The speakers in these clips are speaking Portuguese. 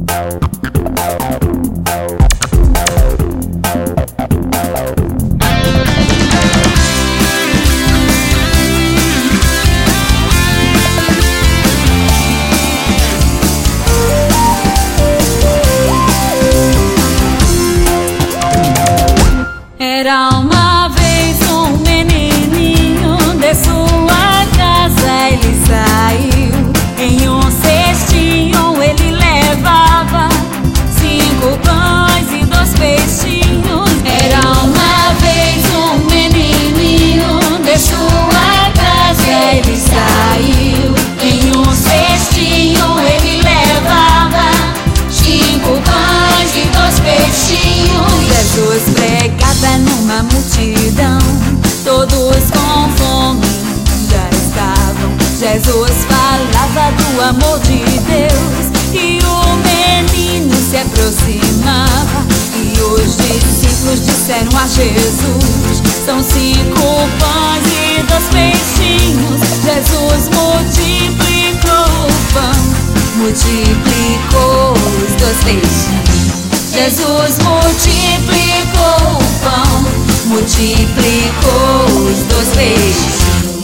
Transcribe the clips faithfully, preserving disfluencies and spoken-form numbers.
Era uma vez um menininho, de sua casa ele saiu. Em um cestinho ele levava cinco pães e dois peixinhos. Era uma vez um menininho, de sua casa ele saiu. Em um cestinho ele levava cinco pães e dois peixinhos. Jesus pregava numa multidão, todos com fome já estavam. Jesus falava do amor de Deus e o menino se aproximava. E os discípulos disseram a Jesus: são cinco pães e dois peixinhos. Jesus multiplicou o pão, multiplicou os dois peixinhos. Jesus multiplicou o pão, multiplicou os dois peixes.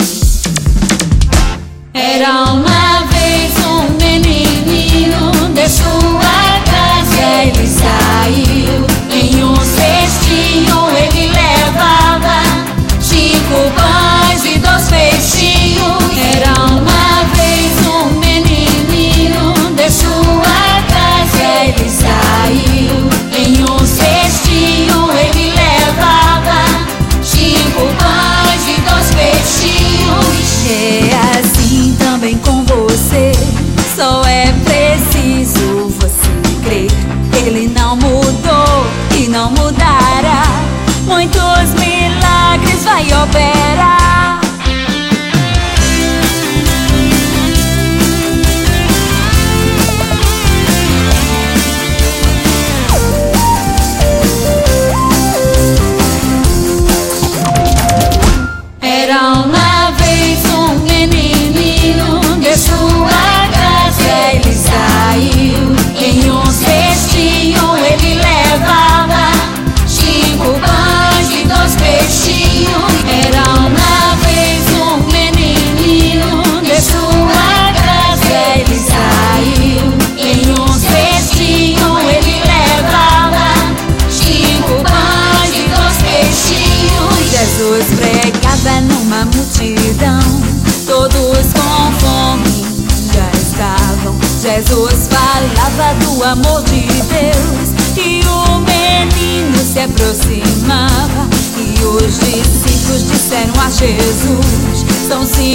Era uma vez um menininho, de sua casa ele saiu. Em um cestinho ele levava cinco pães e dois peixinhos. Era uma vez um menininho, de sua casa ele saiu. Em um cestinho ele levava cinco pães e dois peixinhos. É assim também com você, só é preciso você crer. Ele não mudou e não mudará, muitos milagres vai operar. Era uma vez um menininho, de sua casa ele saiu. Em um cestinho ele levava cinco pães e dois peixinhos. Era uma vez um menininho, de sua casa ele saiu. Em um cestinho ele levava cinco pães e dois peixinhos. Jesus pregava numa multidão, todos com fome já estavam. Jesus falava do amor de Deus e o menino se aproximava. E os discípulos disseram a Jesus: são cinco